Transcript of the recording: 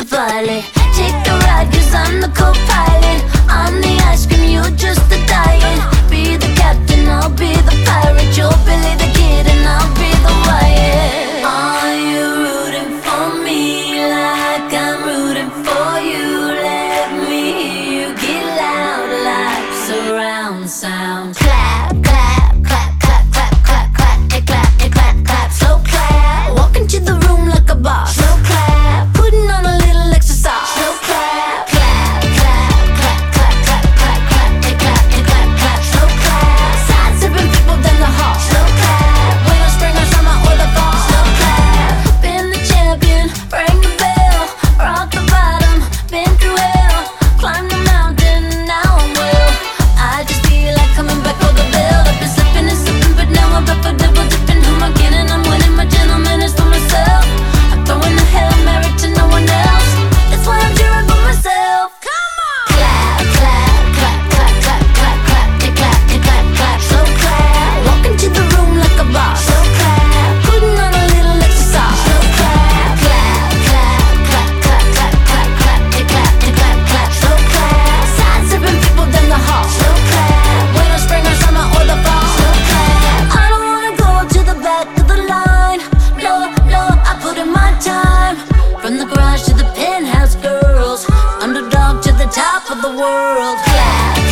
pilot. Take a ride, cause I'm the co-pilot. I'm the ice cream, you're just the diet. Be the captain, I'll be the pirate. You're Billy the Kid and I'll be the Wyatt. Are you rooting for me like I'm rooting for you? Let me hear you get loud like surround sound. Clap, clap, clap, clap, clap, clap, clap, it clap, it clap, clap, slow clap. Walk into the room like a boss. Slow clap, putting on a little extra sauce. Slow clap, clap, clap, clap, clap, clap, clap, clap, it clap, it clap, clap, slow clap. Side sipping people down the hall. Slow clap, winter, spring or summer or the fall. Slow clap, been the champion, ring the bell, rock the bottom, been through hell, climb the mountain, now I'm well. I just feel like coming back for the bell. I've been slipping and slipping, but now I'm back for double dipping. Who am I kidding? I'm winning, my gentleman is for myself. I'm throwing the Hail Mary to no one else. That's why I'm cheering for myself. Come on! Clap, clap, clap, clap, clap, clap, clap, it clap, it clap, clap, slow clap. Walk into the room like a boss. Slow clap, putting on a little extra sauce. Slow clap, clap, clap, clap, clap, clap, clap, clap, it clap, it clap, clap, slow clap. Side sipping people down the hall. Slow clap, winter, spring or summer or the fall. Slow clap. I don't wanna go to the back of the line. No, no, I put in my time. From the garage to the penthouse, girls, underdog to the top of the world. Clap.